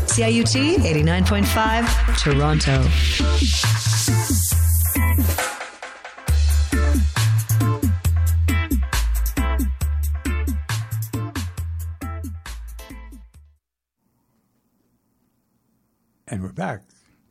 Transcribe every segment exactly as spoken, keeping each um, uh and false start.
C I U T eighty-nine point five, Toronto. And we're back.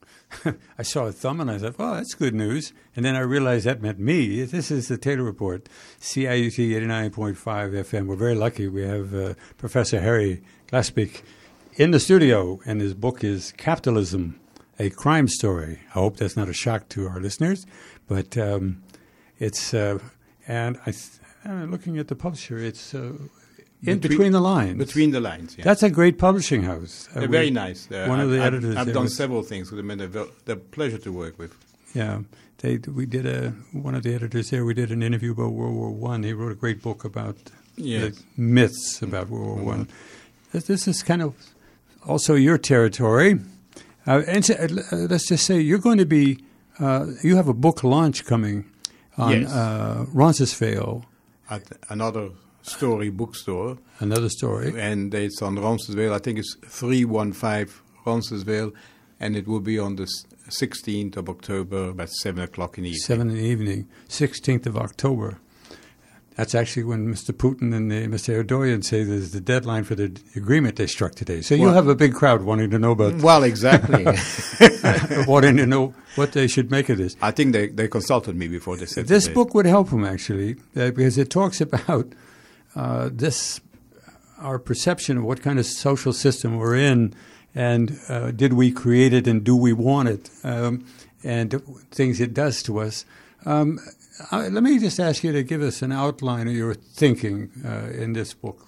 I saw a thumb and I thought, oh, that's good news. And then I realized that meant me. This is the Taylor Report, C I U T eighty-nine point five F M. We're very lucky. We have uh, Professor Harry Glassbeck in the studio, and his book is Capitalism, a Crime Story. I hope that's not a shock to our listeners, but um, it's, uh, and I th- uh, looking at the publisher, it's uh, in between, between the lines. Between the lines, yeah. That's a great publishing house. They're uh, very nice. Uh, one I've, of the I've, editors. I've done was, several things with them, and they're, they're a pleasure to work with. Yeah, they we did a one of the editors there. We did an interview about World War One. He wrote a great book about yes. the myths about World War One. This, this is kind of also your territory. Uh, and so, uh, let's just say you're going to be. Uh, you have a book launch coming on yes. uh, Roncesvalles. At another story bookstore. Another story. And it's on Roncesvalles. I think it's three one five Roncesvalles, and it will be on the sixteenth of October, about seven o'clock in the evening. seven in the evening, sixteenth of October. That's actually when Mister Putin and the, Mister Erdogan say there's the deadline for the agreement they struck today. So well, you'll have a big crowd wanting to know about... Well, exactly. wanting to know what they should make of this. I think they, they consulted me before they said This today. book would help them, actually, uh, because it talks about uh, this, our perception of what kind of social system we're in, and uh, did we create it and do we want it, um, and things it does to us. Um, I, let me just ask you to give us an outline of your thinking uh, in this book.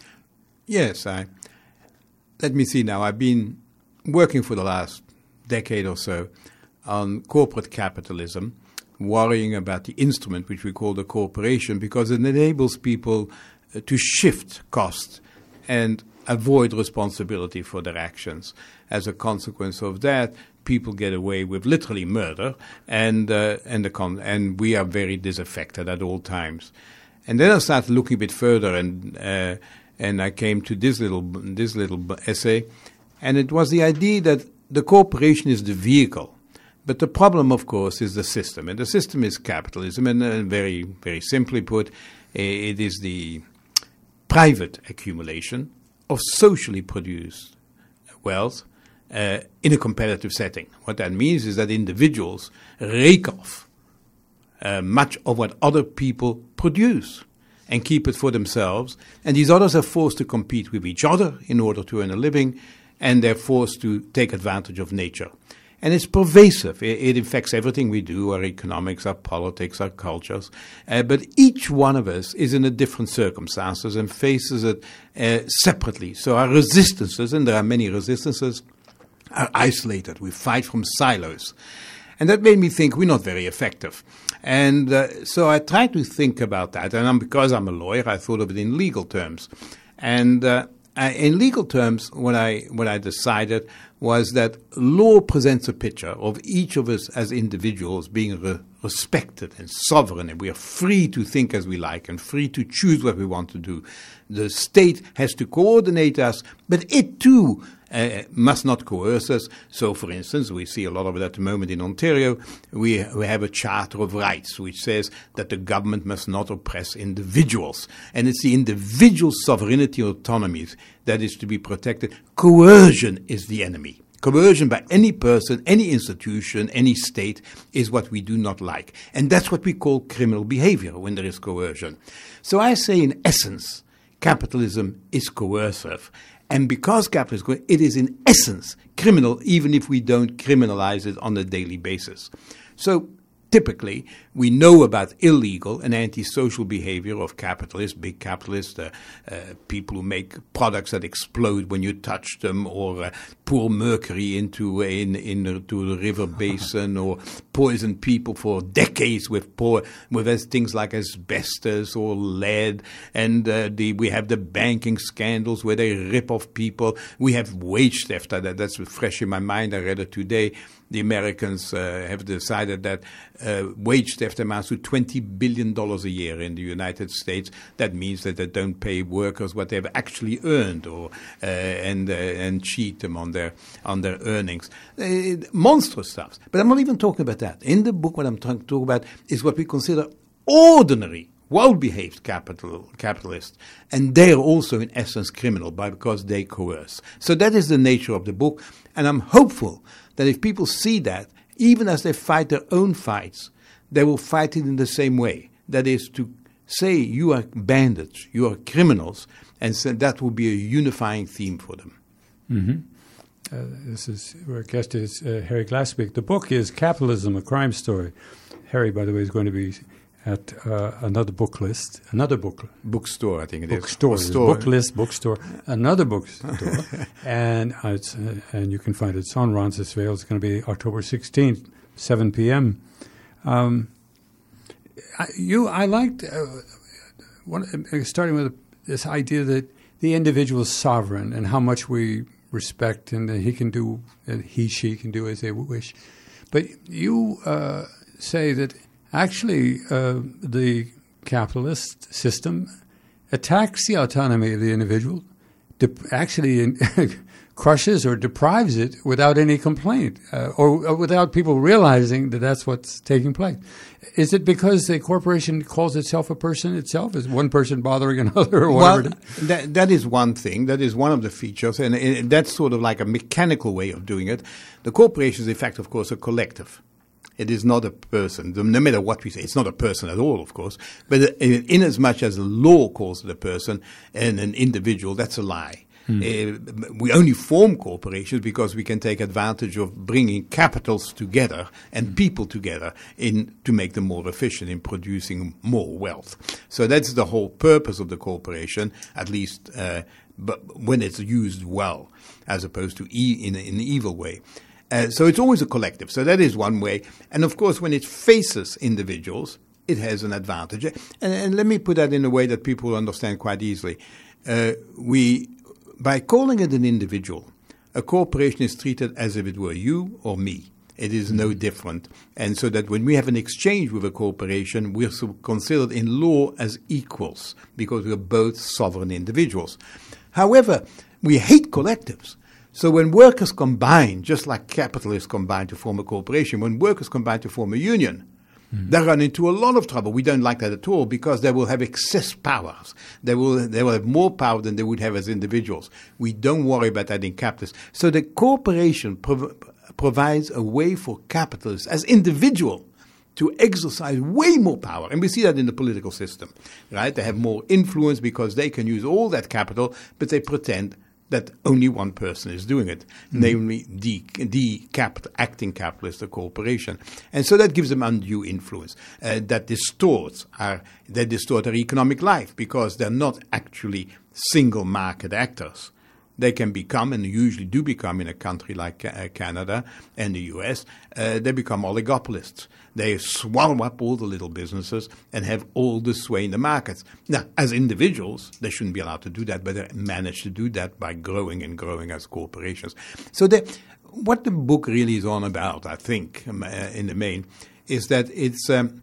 Yes, I. Let me see now. I've been working for the last decade or so on corporate capitalism, worrying about the instrument which we call the corporation, because it enables people uh, to shift costs and avoid responsibility for their actions. As a consequence of that, people get away with literally murder, and uh, and the con- and we are very disaffected at all times. And then I started looking a bit further, and uh, and I came to this little this little essay, and it was the idea that the corporation is the vehicle, but the problem, of course, is the system, and the system is capitalism, and uh, very very simply put, it is the private accumulation of socially produced wealth uh, in a competitive setting. What that means is that individuals rake off uh, much of what other people produce and keep it for themselves, and these others are forced to compete with each other in order to earn a living, and they're forced to take advantage of nature. And it's pervasive. It, it affects everything we do, our economics, our politics, our cultures. Uh, but each one of us is in a different circumstances and faces it uh, separately. So our resistances, and there are many resistances, are isolated. We fight from silos. And that made me think we're not very effective. And uh, so I tried to think about that. And I'm, because I'm a lawyer, I thought of it in legal terms. And uh, I, in legal terms, what I what I decided was that law presents a picture of each of us as individuals being re- respected and sovereign, and we are free to think as we like and free to choose what we want to do. The state has to coordinate us, but it too uh, must not coerce us. So, for instance, we see a lot of it at the moment in Ontario. We, we have a Charter of Rights which says that the government must not oppress individuals. And it's the individual sovereignty and autonomy that is to be protected. Coercion is the enemy. Coercion by any person, any institution, any state is what we do not like. And that's what we call criminal behavior when there is coercion. So I say in essence, capitalism is coercive. And because capitalism, it is in essence criminal, even if we don't criminalize it on a daily basis. So typically, we know about illegal and antisocial behavior of capitalists, big capitalists, uh, uh, people who make products that explode when you touch them, or uh, pour mercury into in, in, into the river basin, or poison people for decades with poor, with things like asbestos or lead. And uh, the, we have the banking scandals where they rip off people. We have wage theft. That, that's fresh in my mind. I read it today. The Americans uh, have decided that uh, wage theft amounts to twenty billion dollars a year in the United States. That means that they don't pay workers what they've actually earned, or uh, and uh, and cheat them on their on their earnings. Uh, monstrous stuff. But I'm not even talking about that. In the book, what I'm trying to talk about is what we consider ordinary, well-behaved capital capitalists, and they are also in essence criminal by, because they coerce. So that is the nature of the book, and I'm hopeful that if people see that, even as they fight their own fights, they will fight it in the same way. That is to say you are bandits, you are criminals, and so that will be a unifying theme for them. Mm-hmm. Uh, this is our guest is uh, Harry Glassbeck. The book is Capitalism: A Crime Story. Harry, by the way, is going to be at uh, another book list, another book bookstore, I think it bookstore, is. Bookstore, book list, bookstore, another bookstore, and uh, it's, uh, and you can find it. It's on Roncesvalles. It's going to be October sixteenth, seven p.m. Um, I, you, I liked uh, one, uh, starting with this idea that the individual is sovereign and how much we respect, and that he can do, uh, he, she can do as they wish. But you uh, say that actually uh, the capitalist system attacks the autonomy of the individual, de- actually in crushes or deprives it without any complaint, uh, or, or without people realizing that that's what's taking place. Is it because the corporation calls itself a person itself? Is one person bothering another or whatever? Well, that, that is one thing. That is one of the features, and, and that's sort of like a mechanical way of doing it. The corporation is, in fact, of course, a collective. It is not a person. No matter what we say, it's not a person at all, of course. But in as much as the law calls it a person and an individual, that's a lie. Hmm. Uh, we only form corporations because we can take advantage of bringing capitals together and hmm. people together in to make them more efficient in producing more wealth. So that's the whole purpose of the corporation, at least uh, but when it's used well, as opposed to e- in, a, in an evil way. Uh, so it's always a collective. So that is one way. And of course, when it faces individuals, it has an advantage. And, and let me put that in a way that people understand quite easily. Uh, we, by calling it an individual, a corporation is treated as if it were you or me. It is no different. And so that when we have an exchange with a corporation, we're considered in law as equals because we're both sovereign individuals. However, we hate collectives. So when workers combine, just like capitalists combine to form a corporation, when workers combine to form a union, mm. they run into a lot of trouble. We don't like that at all because they will have excess powers. They will they will have more power than they would have as individuals. We don't worry about that in capitalists. So the corporation prov- provides a way for capitalists as individuals to exercise way more power. And we see that in the political system, right? They have more influence because they can use all that capital, but they pretend that only one person is doing it, mm-hmm. namely the, the cap- acting capitalist, the corporation. And so that gives them undue influence. Uh, that distorts our, they distort their economic life because they're not actually single market actors. They can become, and usually do become in a country like uh, Canada and the U S, uh, they become oligopolists. They swallow up all the little businesses and have all the sway in the markets. Now, as individuals, they shouldn't be allowed to do that, but they manage to do that by growing and growing as corporations. So the, what the book really is on about, I think, um, uh, in the main, is that it's um,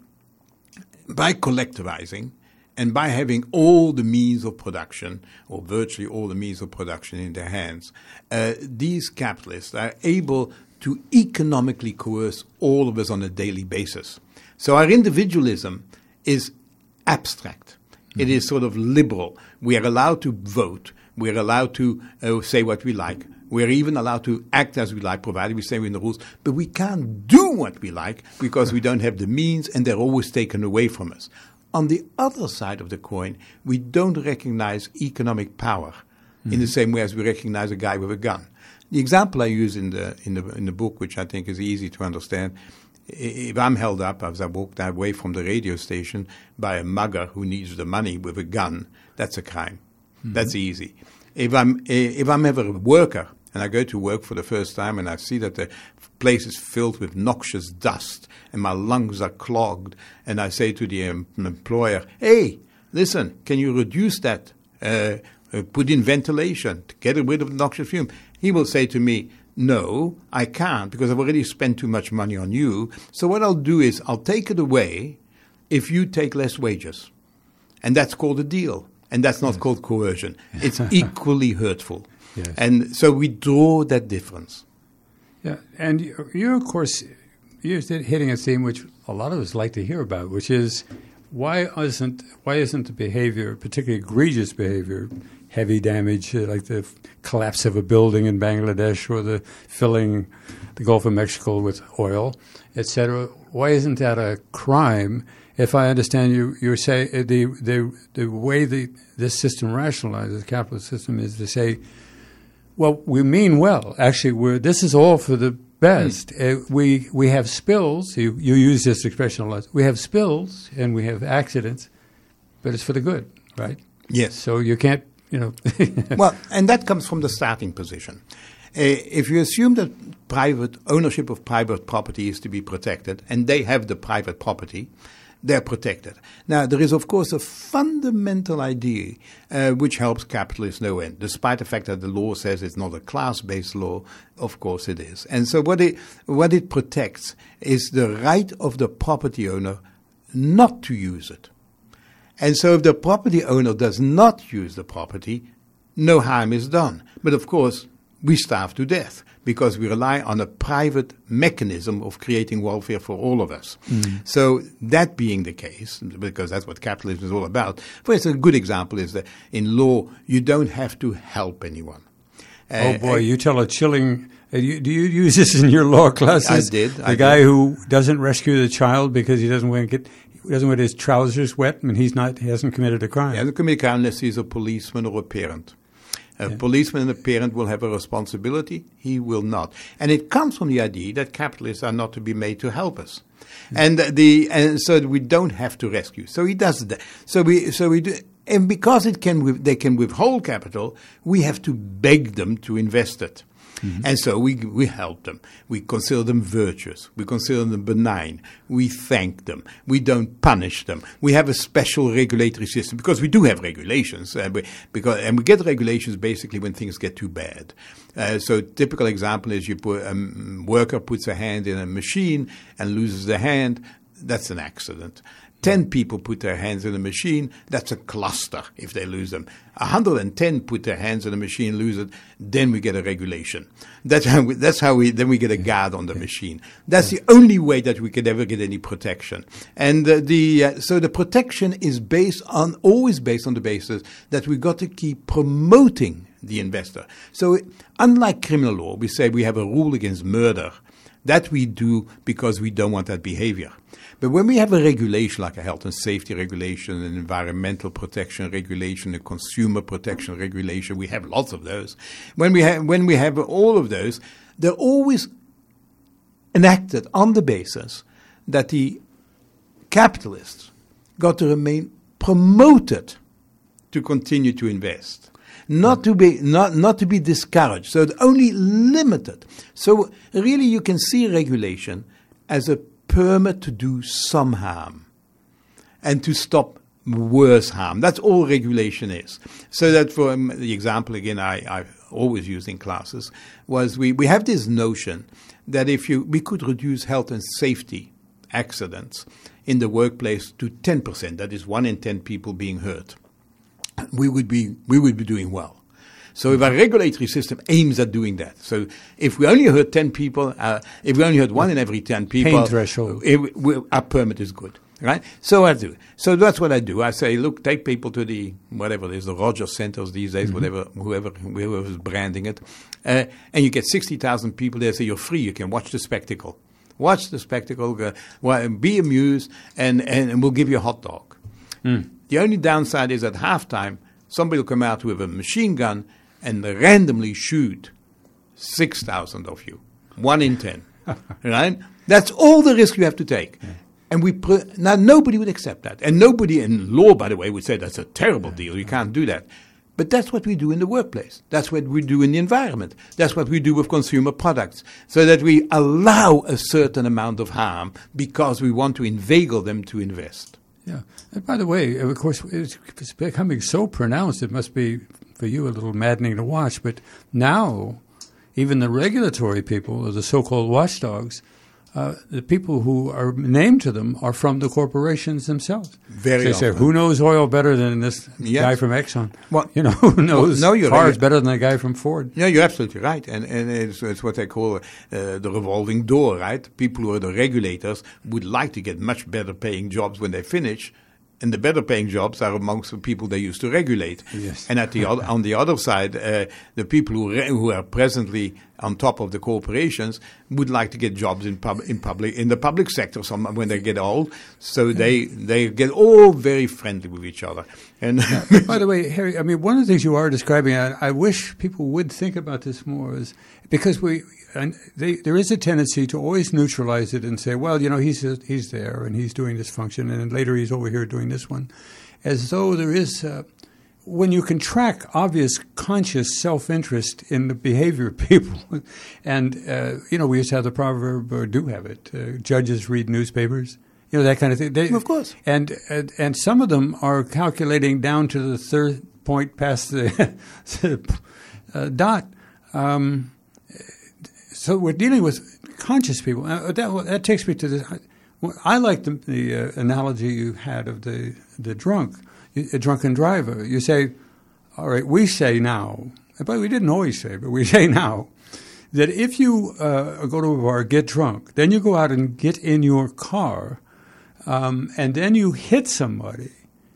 by collectivizing, and by having all the means of production, or virtually all the means of production in their hands, uh, these capitalists are able to economically coerce all of us on a daily basis. So our individualism is abstract. Mm-hmm. It is sort of liberal. We are allowed to vote. We are allowed to uh, say what we like. We are even allowed to act as we like, provided we say within the rules. But we can't do what we like because we don't have the means, and they're always taken away from us. On the other side of the coin, we don't recognize economic power mm-hmm. in the same way as we recognize a guy with a gun. The example I use in the in the in the book, which I think is easy to understand, if I'm held up as I walk away from the radio station by a mugger who needs the money with a gun, that's a crime. Mm-hmm. That's easy. If I'm if I'm ever a worker and I go to work for the first time and I see that the place is filled with noxious dust and my lungs are clogged, and I say to the um, employer, hey, listen, can you reduce that uh, uh, put in ventilation, to get rid of the noxious fume. He will say to me, no, I can't because I've already spent too much money on you. So what I'll do is I'll take it away if you take less wages. And that's called a deal. And that's not yes. called coercion. It's equally hurtful. Yes. And so we draw that difference. Yeah, and you, you of course, you're hitting a theme which a lot of us like to hear about, which is why isn't why isn't the behavior, particularly egregious behavior, heavy damage uh, like the f- collapse of a building in Bangladesh or the filling the Gulf of Mexico with oil, et cetera, why isn't that a crime? If I understand you, you're saying uh, the the the way the this system rationalizes the capitalist system is to say, well, we mean well. Actually, we're this is all for the best. Mm. Uh, we we have spills. You you use this expression a lot. We have spills and we have accidents, but it's for the good, right? Yes. So you can't, you know. Well, and that comes from the starting position. Uh, if you assume that private ownership of private property is to be protected, and they have the private property, they're protected. Now, there is, of course, a fundamental idea uh, which helps capitalists no end. Despite the fact that the law says it's not a class-based law, of course it is. And so what it, what it protects is the right of the property owner not to use it. And so if the property owner does not use the property, no harm is done. But, of course, we starve to death because we rely on a private mechanism of creating welfare for all of us. Mm. So that being the case, because that's what capitalism is all about, for instance, a good example is that in law, you don't have to help anyone. Uh, oh, boy, uh, you tell a chilling... Uh, you, do you use this in your law classes? I did. The I guy did. who doesn't rescue the child because he doesn't want to get... He doesn't want his trousers wet, and he's not. He hasn't committed a crime. He hasn't committed a crime unless he's a policeman or a parent. A yeah. policeman and a parent will have a responsibility. He will not. And it comes from the idea that capitalists are not to be made to help us. Yeah. And the and so we don't have to rescue. So he does that. So we so we do, and because it can they can withhold capital, we have to beg them to invest it. Mm-hmm. And so we we help them. We consider them virtuous. We consider them benign. We thank them. We don't punish them. We have a special regulatory system because we do have regulations. Uh, we, because and we get regulations basically when things get too bad. Uh, so typical example is you put a um, worker puts a hand in a machine and loses the hand. That's an accident. Ten people put their hands in a machine, that's a cluster if they lose them. one hundred ten put their hands in a machine, lose it, then we get a regulation. That's how we, that's how we, then we get a guard on the machine. That's the only way that we could ever get any protection. And uh, the, uh, so the protection is based on, always based on the basis that we got to keep promoting the investor. So unlike criminal law, we say we have a rule against murder. That we do because we don't want that behavior. But when we have a regulation like a health and safety regulation, an environmental protection regulation, a consumer protection regulation, we have lots of those. When we have, when we have all of those, they're always enacted on the basis that the capitalists got to remain promoted to continue to invest. Not to be not not to be discouraged, so it's only limited. So really, you can see regulation as a permit to do some harm and to stop worse harm. That's all regulation is. So that for um, the example again, I I always use in classes was we we have this notion that if you we could reduce health and safety accidents in the workplace to ten percent, that is one in ten people being hurt. We would be we would be doing well. So if our regulatory system aims at doing that, so if we only hurt ten people, uh, if we only hurt one in every ten people, pain threshold, it, we, our permit is good, right? So I do. So that's what I do. I say, look, take people to the whatever it is, the Rogers Centers these days, mm-hmm. whatever, whoever, whoever's branding it, uh, and you get sixty thousand people there. So you're free. You can watch the spectacle, watch the spectacle, uh, well, be amused, and, and and we'll give you a hot dog. Mm. The only downside is at halftime, somebody will come out with a machine gun and randomly shoot six thousand of you, one in ten, right? That's all the risk you have to take. Yeah. And we pre- now nobody would accept that. And nobody in law, by the way, would say that's a terrible yeah. deal. You can't do that. But that's what we do in the workplace. That's what we do in the environment. That's what we do with consumer products. So that we allow a certain amount of harm because we want to inveigle them to invest. Yeah. And by the way, of course, it's becoming so pronounced, it must be for you, a little maddening to watch. But now, even the regulatory people, or the so-called watchdogs, uh, the people who are named to them are from the corporations themselves. Very They often. say, who knows oil better than this Yes. guy from Exxon? Well- you know, who knows no, you're cars right. better than the guy from Ford? Yeah, you're absolutely right, and and it's, it's what they call uh, the revolving door, right? People who are the regulators would like to get much better paying jobs when they finish, and the better paying jobs are amongst the people they used to regulate. Yes. And at the other, on the other side, uh, the people who re- who are presently on top of the corporations would like to get jobs in pub- in public in the public sector some, when they get old. So they they get all very friendly with each other. And By the way, Harry, I mean, one of the things you are describing, I, I wish people would think about this more, is because we, and they, there is a tendency to always neutralize it and say, well, you know, he's he's there and he's doing this function, and then later he's over here doing this one, as though there is, uh, when you can track obvious conscious self-interest in the behavior of people, and, uh, you know, we used to have the proverb, or do have it, uh, judges read newspapers. You know, that kind of thing. They, Of course. And, and and some of them are calculating down to the third point past the uh, dot. Um, so we're dealing with conscious people. Uh, that, that takes me to this. I like the, the uh, analogy you had of the, the drunk, a drunken driver. You say, all right, we say now, but we didn't always say, but we say now, that if you uh, go to a bar, get drunk, then you go out and get in your car, Um, and then you hit somebody,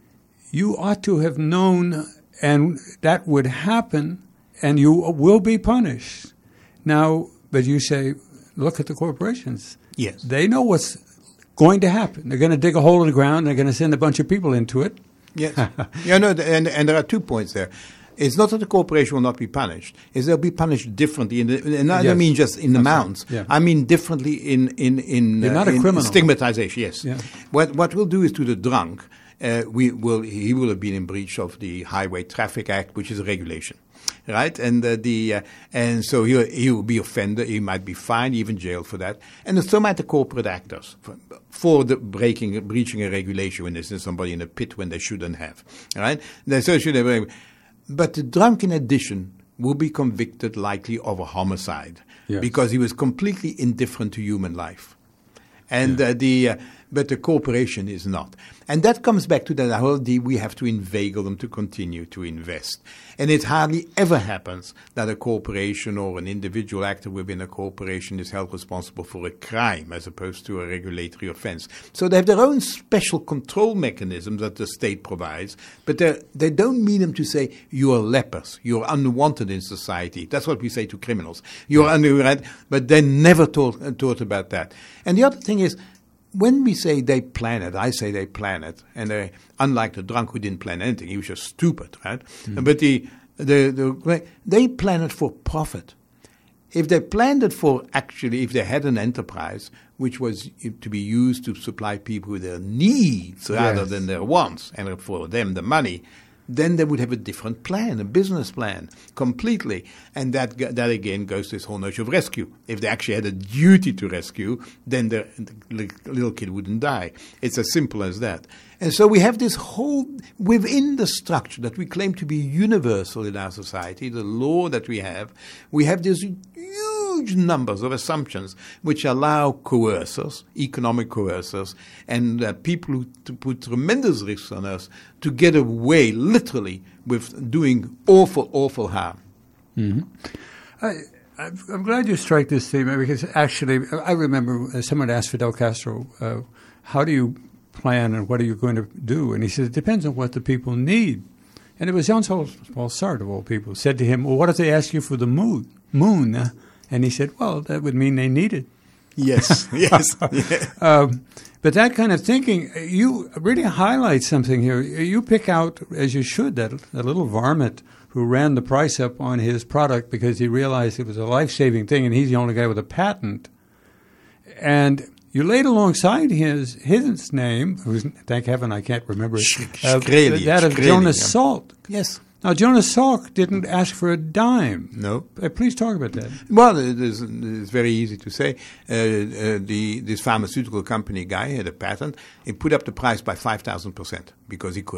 you ought to have known, and that would happen, and you will be punished. Now, but you say, look at the corporations. Yes. They know what's going to happen. They're going to dig a hole in the ground. They're going to send a bunch of people into it. Yes. yeah, no, th- and, and there are two points there. It's not that the corporation will not be punished. It's they'll be punished differently. In the, and I Yes. don't mean just in the That's amounts. right. Yeah. I mean differently in in in, You're not a in criminal. stigmatization. Yes. Yeah. What what we'll do is to the drunk, uh, we will he will have been in breach of the Highway Traffic Act, which is a regulation, right? And uh, the uh, and so he he will be offended. He might be fined, even jailed for that. And so might the corporate actors for, for the breaking breaching a regulation when there's somebody in a pit when they shouldn't have, right? They so should have. But the drunk, in addition, will be convicted likely of a homicide Yes. because he was completely indifferent to human life. And uh, the uh, but the corporation is not. And that comes back to that whole idea we have to inveigle them to continue to invest. And it hardly ever happens that a corporation or an individual actor within a corporation is held responsible for a crime as opposed to a regulatory offense. So they have their own special control mechanisms that the state provides, but they they don't mean them to say, you are lepers, you are unwanted in society. That's what we say to criminals. You are unwanted, but they never taught, uh, taught about that. And the other thing is, when we say they plan it, I say they plan it, and they, unlike the drunk who didn't plan anything, he was just stupid, right? Mm. But the, the the they plan it for profit. If they planned it for actually, if they had an enterprise which was to be used to supply people with their needs rather Yes. than their wants, and for them the money, then they would have a different plan, a business plan, completely. And that that again goes to this whole notion of rescue. If they actually had a duty to rescue, then the, the little kid wouldn't die. It's as simple as that. And so we have this whole, within the structure that we claim to be universal in our society, the law that we have, we have these huge numbers of assumptions which allow coercers, economic coercers, and uh, people who to put tremendous risks on us to get away, literally, with doing awful, awful harm. Mm-hmm. I, I'm I'm glad you strike this theme because actually I remember someone asked Fidel Castro, uh, how do you plan and what are you going to do? And he said, it depends on what the people need. And it was Jean-Paul Sartre, of all people, said to him, well, what if they ask you for the moon? moon? Uh, and he said, well, that would mean they need it. Yes, yes. Yeah. Um, but that kind of thinking, you really highlight something here. You pick out, as you should, that, that little varmint who ran the price up on his product because he realized it was a life-saving thing and he's the only guy with a patent. And you laid alongside his his name, who's, thank heaven I can't remember it, uh, Shkreli, that of Shkreli, Jonas yeah. Salk. Yes. Now, Jonas Salk didn't ask for a dime. No. Uh, please talk about that. Well, it is, it's very easy to say. Uh, uh, the this pharmaceutical company guy had a patent. He put up the price by five thousand percent because he could.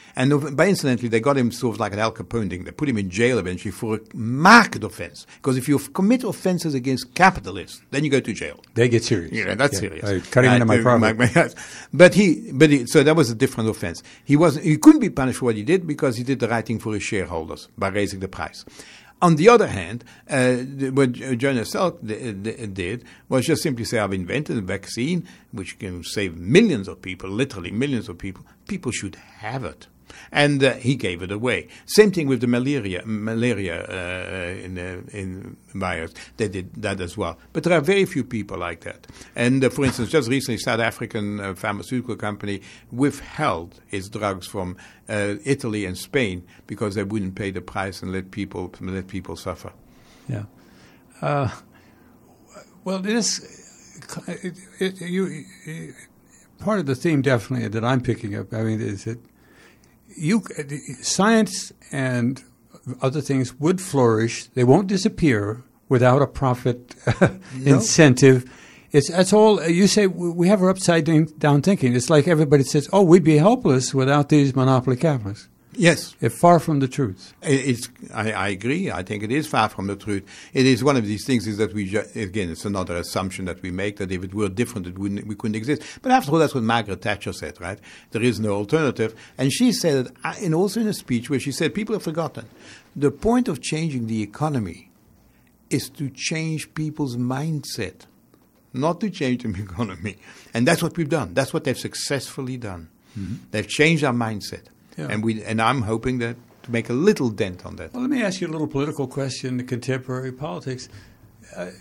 And by incidentally, they got him sort of like an Al Capone thing. They put him in jail eventually for a market offense. Because if you commit offenses against capitalists, then you go to jail. They get serious. Yeah, that's yeah. serious. Uh, cutting into my uh, property. But he, but he, so that was a different offense. He was, he couldn't be punished for what he did because he did the right thing for his shareholders by raising the price. On the other hand, uh, what Jonas Salk did was just simply say, I've invented a vaccine which can save millions of people, literally millions of people. People should have it. And uh, he gave it away. Same thing with the malaria malaria uh, in, uh, in virus. They did that as well. But there are very few people like that. And uh, for instance, just recently, South African uh, pharmaceutical company withheld its drugs from uh, Italy and Spain because they wouldn't pay the price and let people let people suffer. Yeah. Uh, well, this it, it, you, it, part of the theme definitely that I'm picking up. I mean, is that You, science and other things would flourish. They won't disappear without a profit no. incentive. It's that's all. You say we have our upside down thinking. It's like everybody says, "Oh, we'd be helpless without these monopoly capitalists." Yes, it's far from the truth. It's. I, I agree. I think it is far from the truth. It is one of these things. Is that we ju- again? It's another assumption that we make that if it were different, it wouldn't. We couldn't exist. But after all, that's what Margaret Thatcher said, right? There is no alternative. And she said it, and also in a speech where she said, "People have forgotten the point of changing the economy is to change people's mindset, not to change the economy." And that's what we've done. That's what they've successfully done. Mm-hmm. They've changed our mindset. Yeah. And we and I'm hoping that to make a little dent on that. Well, let me ask you a little political question in contemporary politics. Uh,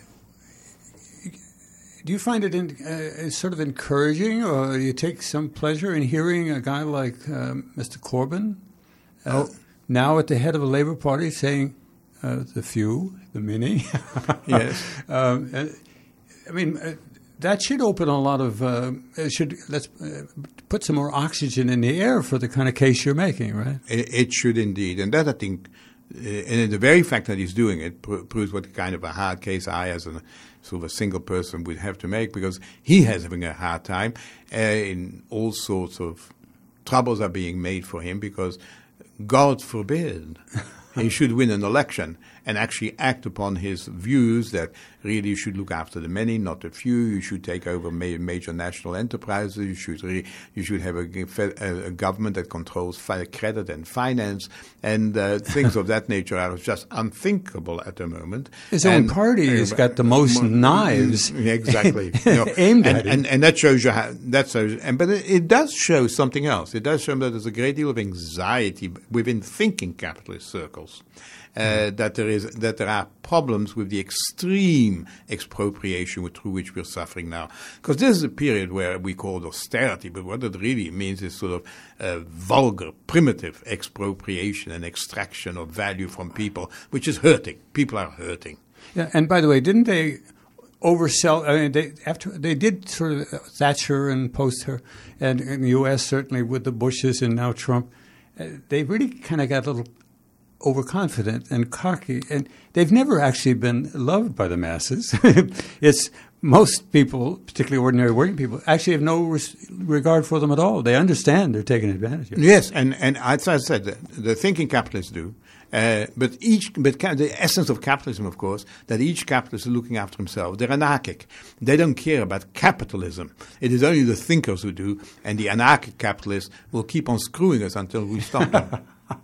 do you find it in, uh, sort of encouraging, or do you take some pleasure in hearing a guy like uh, Mister Corbyn uh, oh. now at the head of a Labour Party saying uh, the few, the many? Yes. um, uh, I mean. Uh, That should open a lot of. Uh, should let's uh, put some more oxygen in the air for the kind of case you're making, right? It, it should indeed, and that I think, uh, and the very fact that he's doing it pr- proves what kind of a hard case I, as a sort of a single person, would have to make, because he has having a hard time, uh, in all sorts of troubles are being made for him because, God forbid, he should win an election and actually act upon his views that really you should look after the many, not the few. You should take over ma- major national enterprises. You should re- you should have a, a, a government that controls fi- credit and finance, and uh, things of that nature are just unthinkable at the moment. His and, own party uh, has got the most m- knives exactly you know, aimed and, at it, and, and that shows you how that shows. And but it, it does show something else. It does show that there's a great deal of anxiety within thinking capitalist circles. Uh, that there is that there are problems with the extreme expropriation through which we're suffering now. Because this is a period where we call it austerity, but what it really means is sort of uh, vulgar, primitive expropriation and extraction of value from people, which is hurting. People are hurting. Yeah, and by the way, didn't they oversell? I mean, they after they did sort of Thatcher and post her, and in the U S certainly with the Bushes and now Trump, uh, they really kind of got a little overconfident and cocky, and they've never actually been loved by the masses. It's most people, particularly ordinary working people, actually have no res- regard for them at all. They understand they're taking advantage of. Yes, and and as I said, the, the thinking capitalists do. Uh, but each, but ca- the essence of capitalism, of course, that each capitalist is looking after himself. They're anarchic. They don't care about capitalism. It is only the thinkers who do, and the anarchic capitalists will keep on screwing us until we stop them.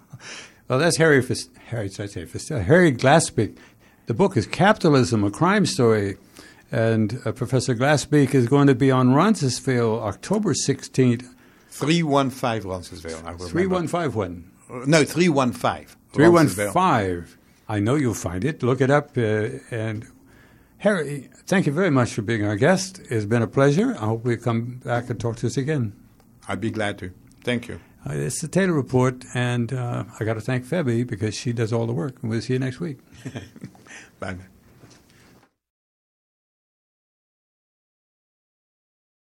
Well, that's Harry, Fist- Harry, I say Fist- Harry Glassbeck. The book is Capitalism, a Crime Story. And uh, Professor Glassbeck is going to be on Roncesvalles, October sixteenth. three one five Roncesvalles, I remember. three one five when? Uh, no, three one five. three one five. I know you'll find it. Look it up. Uh, and Harry, thank you very much for being our guest. It's been a pleasure. I hope we come back and talk to us again. I'd be glad to. Thank you. Uh, it's the Taylor Report, and uh, I got to thank Febby because she does all the work. And we'll see you next week. Bye.